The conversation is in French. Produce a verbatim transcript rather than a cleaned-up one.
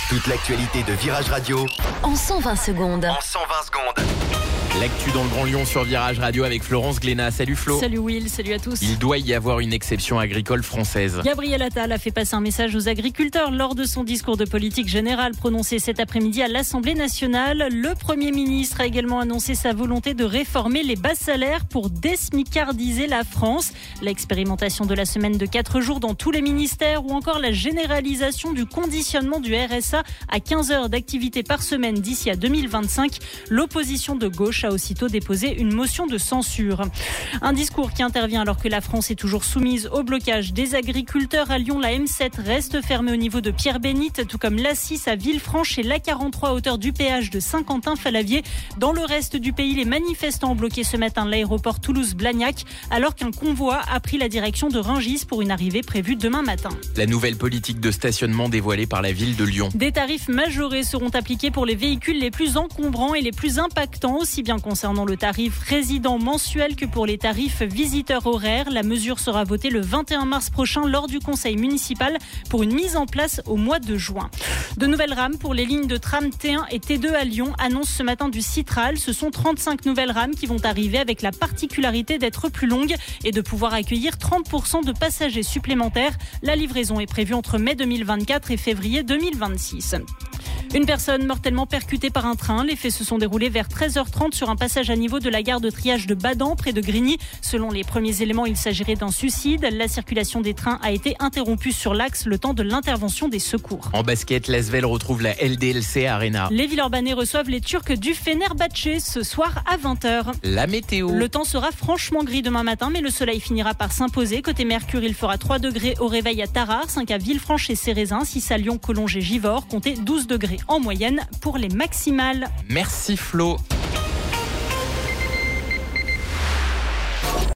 Toute l'actualité de Virage Radio en cent vingt secondes. En cent vingt secondes. L'actu dans le Grand Lyon sur Virage Radio avec Florence Glénat. Salut Flo. Salut Will, salut à tous. Il doit y avoir une exception agricole française. Gabriel Attal a fait passer un message aux agriculteurs lors de son discours de politique générale prononcé cet après-midi à l'Assemblée nationale. Le Premier ministre a également annoncé sa volonté de réformer les bas salaires pour désmicardiser la France. L'expérimentation de la semaine de quatre jours dans tous les ministères ou encore la généralisation du conditionnement du R S A à quinze heures d'activité par semaine d'ici à deux mille vingt-cinq. L'opposition de gauche a aussitôt déposé une motion de censure. Un discours qui intervient alors que la France est toujours soumise au blocage des agriculteurs. À Lyon, la M sept reste fermée au niveau de Pierre-Bénite, tout comme l'A six à Villefranche et l'A quarante-trois à hauteur du péage de Saint-Quentin-Fallavier. Dans le reste du pays, les manifestants ont bloqué ce matin l'aéroport Toulouse-Blagnac, alors qu'un convoi a pris la direction de Rungis pour une arrivée prévue demain matin. La nouvelle politique de stationnement dévoilée par la ville de Lyon. Des tarifs majorés seront appliqués pour les véhicules les plus encombrants et les plus impactants, aussi bien concernant le tarif résident mensuel que pour les tarifs visiteurs horaires. La mesure sera votée le vingt et un mars prochain lors du conseil municipal pour une mise en place au mois de juin. De nouvelles rames pour les lignes de tram T un et T deux à Lyon annoncent ce matin du Citral. Ce sont trente-cinq nouvelles rames qui vont arriver avec la particularité d'être plus longues et de pouvoir accueillir trente pour cent de passagers supplémentaires. La livraison est prévue entre mai deux mille vingt-quatre et février deux mille vingt-six. Une personne mortellement percutée par un train. Les faits se sont déroulés vers treize heures trente sur un passage à niveau de la gare de triage de Badan, près de Grigny. Selon les premiers éléments, il s'agirait d'un suicide. La circulation des trains a été interrompue sur l'axe le temps de l'intervention des secours. En basket, l'Asvel retrouve la L D L C Arena. Les Villeurbanais reçoivent les Turcs du Fenerbahçe ce soir à vingt heures. La météo. Le temps sera franchement gris demain matin, mais le soleil finira par s'imposer. Côté Mercure, il fera trois degrés au réveil à Tarare, cinq à Villefranche et Cérézin, six à Lyon, Collonges et Givors, comptez douze degrés en moyenne pour les maximales. Merci Flo.